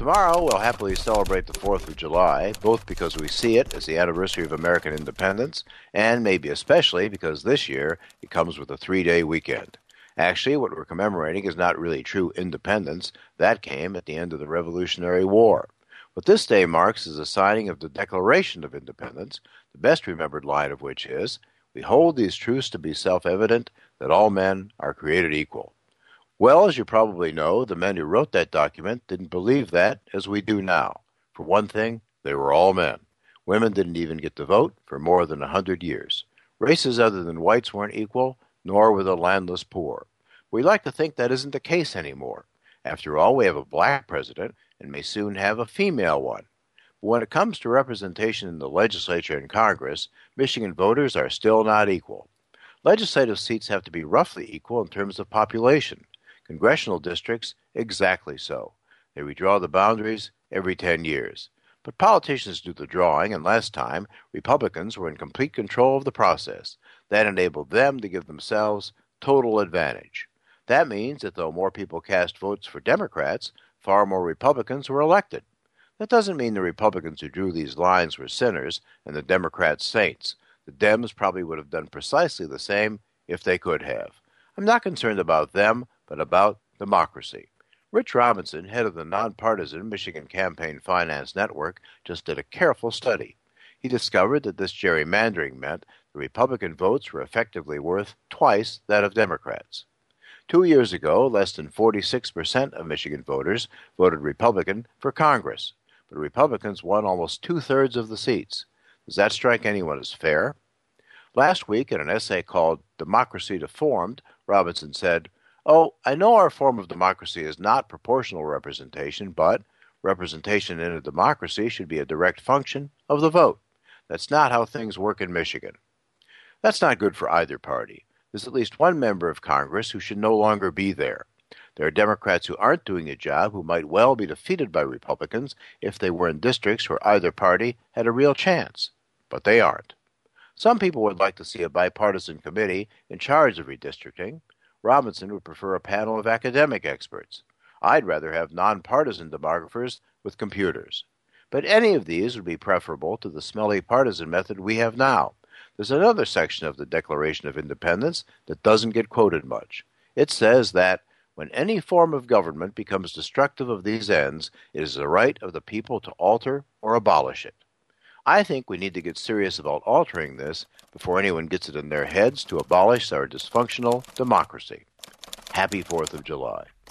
Tomorrow, we'll happily celebrate the 4th of July, both because we see it as the anniversary of American independence, and maybe especially because this year it comes with a 3-day weekend. Actually, what we're commemorating is not really true independence. That came at the end of the Revolutionary War. What this day marks is the signing of the Declaration of Independence, the best remembered line of which is, "We hold these truths to be self-evident, that all men are created equal." Well, as you probably know, the men who wrote that document didn't believe that as we do now. For one thing, they were all men. Women didn't even get to vote for more than 100 years. Races other than whites weren't equal, nor were the landless poor. We like to think that isn't the case anymore. After all, we have a black president and may soon have a female one. But when it comes to representation in the legislature and Congress, Michigan voters are still not equal. Legislative seats have to be roughly equal in terms of population. Congressional districts, exactly so. They redraw the boundaries every 10 years. But politicians do the drawing, and last time, Republicans were in complete control of the process. That enabled them to give themselves total advantage. That means that though more people cast votes for Democrats, far more Republicans were elected. That doesn't mean the Republicans who drew these lines were sinners and the Democrats saints. The Dems probably would have done precisely the same if they could have. I'm not concerned about them, but about democracy. Rich Robinson, head of the nonpartisan Michigan Campaign Finance Network, just did a careful study. He discovered that this gerrymandering meant the Republican votes were effectively worth twice that of Democrats. 2 years ago, less than 46% of Michigan voters voted Republican for Congress, but Republicans won almost two-thirds of the seats. Does that strike anyone as fair? Last week, in an essay called Democracy Deformed, Robinson said, "Oh, I know our form of democracy is not proportional representation, but representation in a democracy should be a direct function of the vote. That's not how things work in Michigan." That's not good for either party. There's at least one member of Congress who should no longer be there. There are Democrats who aren't doing a job who might well be defeated by Republicans if they were in districts where either party had a real chance. But they aren't. Some people would like to see a bipartisan committee in charge of redistricting. Robinson would prefer a panel of academic experts. I'd rather have nonpartisan demographers with computers. But any of these would be preferable to the smelly partisan method we have now. There's another section of the Declaration of Independence that doesn't get quoted much. It says that when any form of government becomes destructive of these ends, it is the right of the people to alter or abolish it. I think we need to get serious about altering this before anyone gets it in their heads to abolish our dysfunctional democracy. Happy 4th of July.